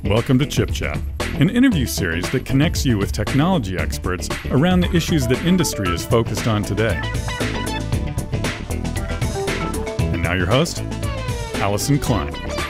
Welcome to Chip Chat, an interview series that connects you with technology experts around the issues that industry is focused on today. And now your host, Allison Klein.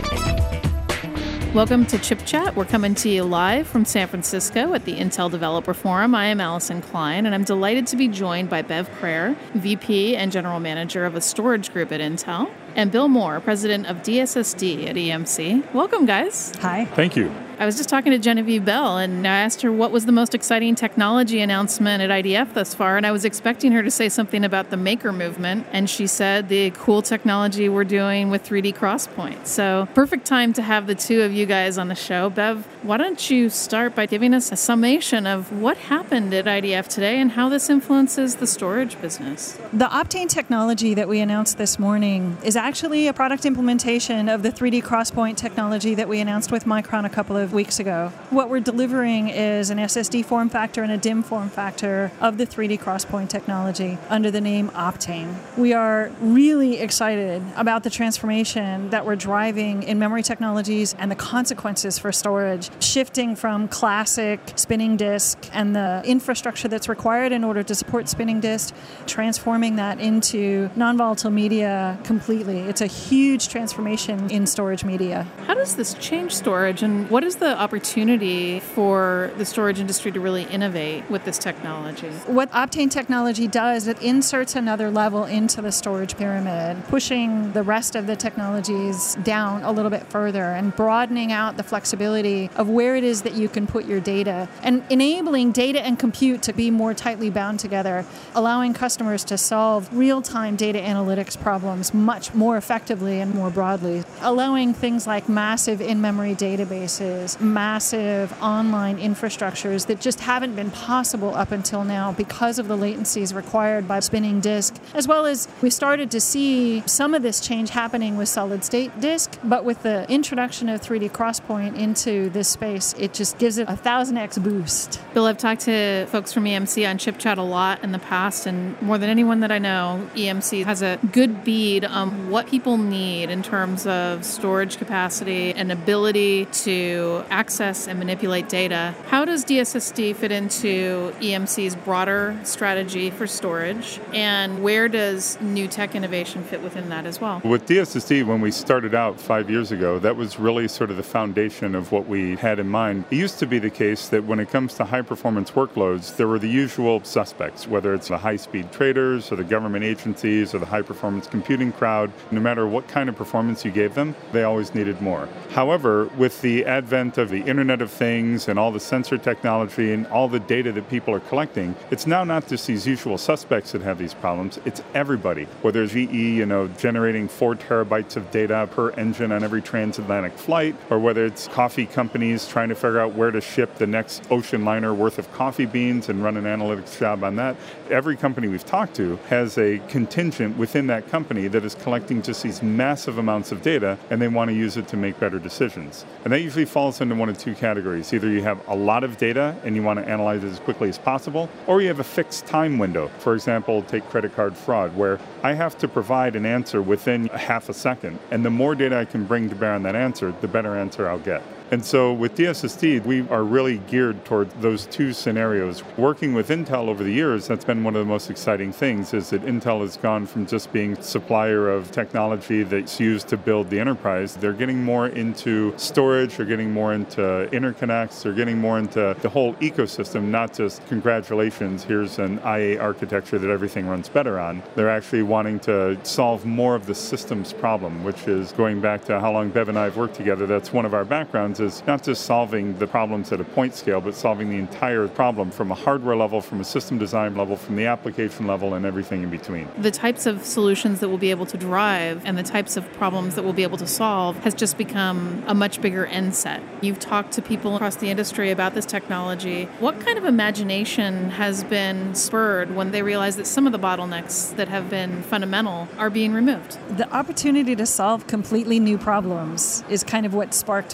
Welcome to Chip Chat. We're coming to you live from San Francisco at the Intel Developer Forum. I am Allison Klein, and I'm delighted to be joined by Bev Crair, VP and General Manager of a storage group at Intel, and Bill Moore, President of DSSD at EMC. Welcome, guys. Hi. Thank you. I was just talking to Genevieve Bell, and I asked her what was the most exciting technology announcement at IDF thus far, and I was expecting her to say something about the maker movement, and she said the cool technology we're doing with 3D XPoint. So perfect time to have the two of you guys on the show. Bev, why don't you start by giving us a summation of what happened at IDF today and how this influences the storage business? The Optane technology that we announced this morning is actually a product implementation of the 3D XPoint technology that we announced with Micron a couple of weeks ago. What we're delivering is an SSD form factor and a DIMM form factor of the 3D XPoint technology under the name Optane. We are really excited about the transformation that we're driving in memory technologies and the consequences for storage, shifting from classic spinning disk and the infrastructure that's required in order to support spinning disk, transforming that into non-volatile media completely. It's a huge transformation in storage media. How does this change storage, and what is the opportunity for the storage industry to really innovate with this technology? What Optane technology does, it inserts another level into the storage pyramid, pushing the rest of the technologies down a little bit further and broadening out the flexibility of where it is that you can put your data and enabling data and compute to be more tightly bound together, allowing customers to solve real-time data analytics problems much more effectively and more broadly, allowing things like massive in-memory databases, massive online infrastructures that just haven't been possible up until now because of the latencies required by spinning disk, as well as we started to see some of this change happening with solid-state disk, but with the introduction of 3D XPoint into this space, it just gives it a 1000x boost. Bill, I've talked to folks from EMC on Chip Chat a lot in the past, and more than anyone that I know, EMC has a good bead on what people need in terms of storage capacity and ability to access and manipulate data. How does DSSD fit into EMC's broader strategy for storage, and where does new tech innovation fit within that as well? With DSSD, when we started out 5 years ago, that was really sort of the foundation of what we had in mind. It used to be the case that when it comes to high-performance workloads, there were the usual suspects, whether it's the high-speed traders or the government agencies or the high-performance computing crowd. No matter what kind of performance you gave them, they always needed more. However, with the advent of the Internet of Things and all the sensor technology and all the data that people are collecting, it's now not just these usual suspects that have these problems, it's everybody. Whether it's GE, generating 4 terabytes of data per engine on every transatlantic flight, or whether it's coffee companies trying to figure out where to ship the next ocean liner worth of coffee beans and run an analytics job on that. Every company we've talked to has a contingent within that company that is collecting just these massive amounts of data, and they want to use it to make better decisions. And that usually falls into one of two categories. Either you have a lot of data and you want to analyze it as quickly as possible, or you have a fixed time window. For example, take credit card fraud, where I have to provide an answer within half a second, and the more data I can bring to bear on that answer, the better answer I'll get. And so with DSSD, we are really geared toward those two scenarios. Working with Intel over the years, that's been one of the most exciting things, is that Intel has gone from just being a supplier of technology that's used to build the enterprise. They're getting more into storage, they're getting more into interconnects, they're getting more into the whole ecosystem, not just congratulations, here's an IA architecture that everything runs better on. They're actually wanting to solve more of the systems problem, which is going back to how long Bev and I have worked together. That's one of our backgrounds, is not just solving the problems at a point scale, but solving the entire problem from a hardware level, from a system design level, from the application level, and everything in between. The types of solutions that we'll be able to drive and the types of problems that we'll be able to solve has just become a much bigger end set. You've talked to people across the industry about this technology. What kind of imagination has been spurred when they realize that some of the bottlenecks that have been fundamental are being removed? The opportunity to solve completely new problems is kind of what sparked me.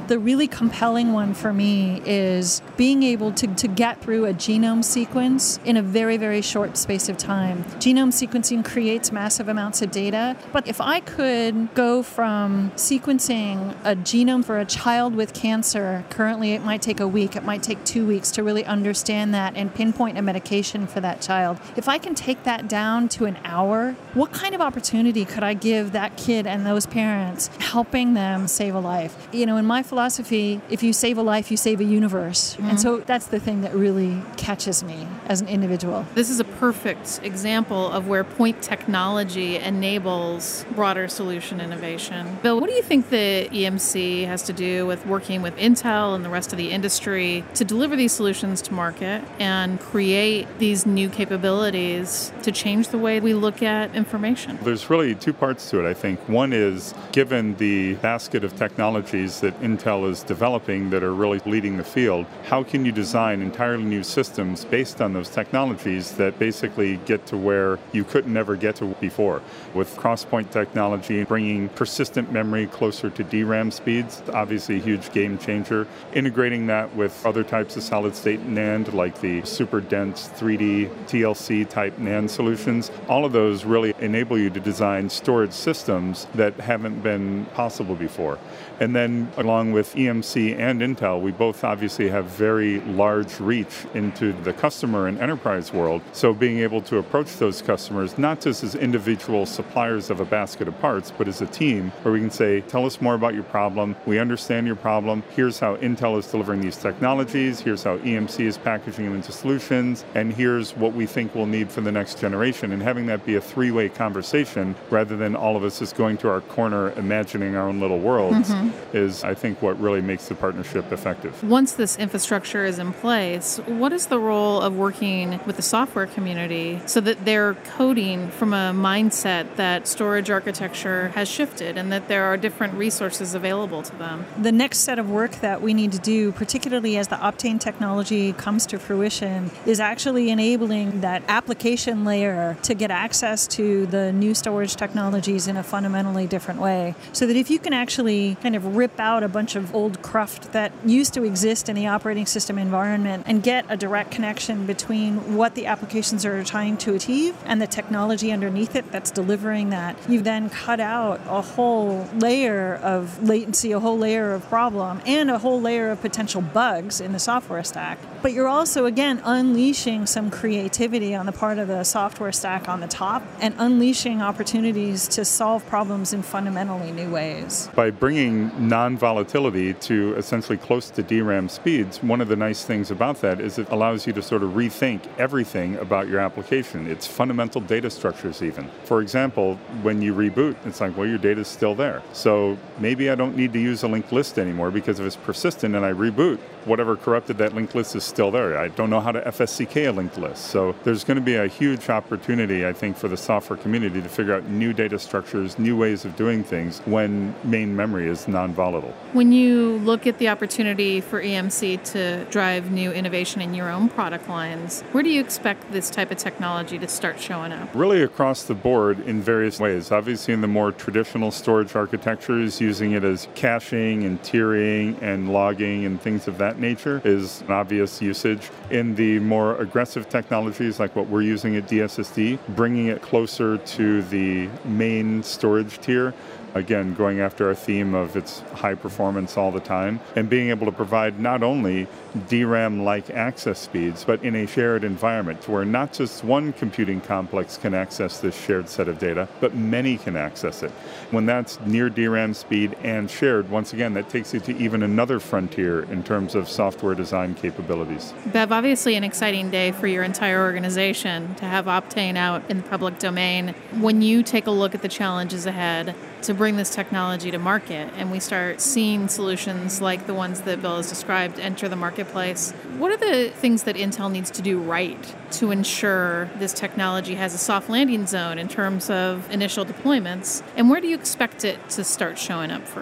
The really compelling one for me is being able to get through a genome sequence in a very, very short space of time. Genome sequencing creates massive amounts of data, but if I could go from sequencing a genome for a child with cancer, currently it might take a week, it might take 2 weeks to really understand that and pinpoint a medication for that child. If I can take that down to an hour, what kind of opportunity could I give that kid and those parents, helping them save a life? You know, in my philosophy, if you save a life, you save a universe. And so that's the thing that really catches me as an individual. This is a perfect example of where point technology enables broader solution innovation. Bill, what do you think the EMC has to do with working with Intel and the rest of the industry to deliver these solutions to market and create these new capabilities to change the way we look at information? There's really two parts to it, I think. One is, given the basket of technologies that Intel is developing that are really leading the field, how can you design entirely new systems based on those technologies that basically get to where you couldn't ever get to before? With cross-point technology, bringing persistent memory closer to DRAM speeds, obviously a huge game changer. Integrating that with other types of solid-state NAND, like the super dense 3D TLC type NAND solutions, all of those really enable you to design storage systems that haven't been possible before. And then along with EMC and Intel, we both obviously have very large reach into the customer and enterprise world. So being able to approach those customers, not just as individual suppliers of a basket of parts, but as a team where we can say, tell us more about your problem. We understand your problem. Here's how Intel is delivering these technologies. Here's how EMC is packaging them into solutions. And here's what we think we'll need for the next generation. And having that be a three-way conversation rather than all of us just going to our corner imagining our own little worlds is, I think, what really makes the partnership effective. Once this infrastructure is in place, what is the role of working with the software community so that they're coding from a mindset that storage architecture has shifted and that there are different resources available to them? The next set of work that we need to do, particularly as the Optane technology comes to fruition, is actually enabling that application layer to get access to the new storage technologies in a fundamentally different way. So that if you can actually kind of rip out a bunch of old cruft that used to exist in the operating system environment and get a direct connection between what the applications are trying to achieve and the technology underneath it that's delivering that, you've then cut out a whole layer of latency, a whole layer of problem, and a whole layer of potential bugs in the software stack. But you're also, again, unleashing some creativity on the part of the software stack on the top and unleashing opportunities to solve problems in fundamentally new ways. By bringing non-volatility to essentially close to DRAM speeds, one of the nice things about that is it allows you to sort of rethink everything about your application, its fundamental data structures even. For example, when you reboot, it's like, well, your data's still there. So maybe I don't need to use a linked list anymore because if it's persistent and I reboot, whatever corrupted that linked list is still there. I don't know how to FSCK a linked list. So there's going to be a huge opportunity, I think, for the software community to figure out new data structures, new ways of doing things when main memory is non-volatile. When you look at the opportunity for EMC to drive new innovation in your own product lines, where do you expect this type of technology to start showing up? Really across the board in various ways. Obviously in the more traditional storage architectures, using it as caching and tiering and logging and things of that nature is an obvious usage. In the more aggressive technologies like what we're using at DSSD, bringing it closer to the main storage tier, again, going after our theme of its high performance all the time, and being able to provide not only DRAM-like access speeds, but in a shared environment to where not just one computing complex can access this shared set of data, but many can access it. When that's near DRAM speed and shared, once again, that takes you to even another frontier in terms of software design capabilities. Bev, obviously an exciting day for your entire organization to have Optane out in the public domain. When you take a look at the challenges ahead to bring this technology to market and we start seeing solutions like the ones that Bill has described enter the marketplace, what are the things that Intel needs to do right to ensure this technology has a soft landing zone in terms of initial deployments? And where do you expect it to start showing up first?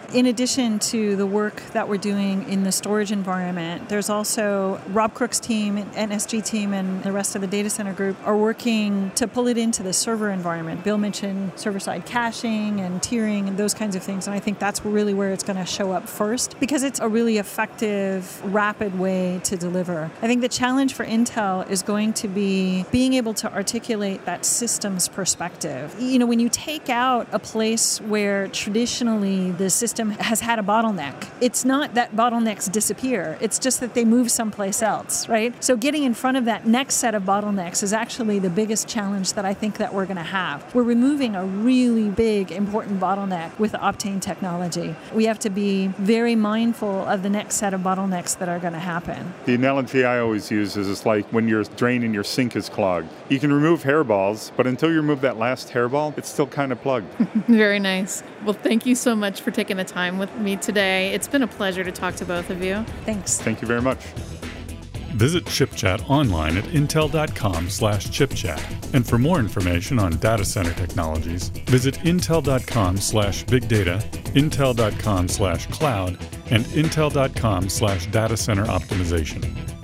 In addition to the work that we're doing in the storage environment, there's also Rob Crook's team, NSG team, and the rest of the data center group are working to pull it into the server environment. Bill mentioned server-side caching and tiering and those kinds of things, and I think that's really where it's going to show up first because it's a really effective, rapid way to deliver. I think the challenge for Intel is going to be being able to articulate that systems perspective. You know, when you take out a place where traditionally the system has had a bottleneck, it's not that bottlenecks disappear. It's just that they move someplace else, right? So getting in front of that next set of bottlenecks is actually the biggest challenge that I think that we're going to have. We're removing a really big, important bottleneck with the Optane technology. We have to be very mindful of the next set of bottlenecks that are going to happen. The analogy I always use is it's like when your drain in your sink is clogged. You can remove hairballs, but until you remove that last hairball, it's still kind of plugged. Very nice. Well, thank you so much for taking the time with me today. It's been a pleasure to talk to both of you. Thanks. Thank you very much. Visit ChipChat online at intel.com/chipchat. And for more information on data center technologies, visit intel.com/bigdata, intel.com/cloud, and intel.com/datacenter optimization.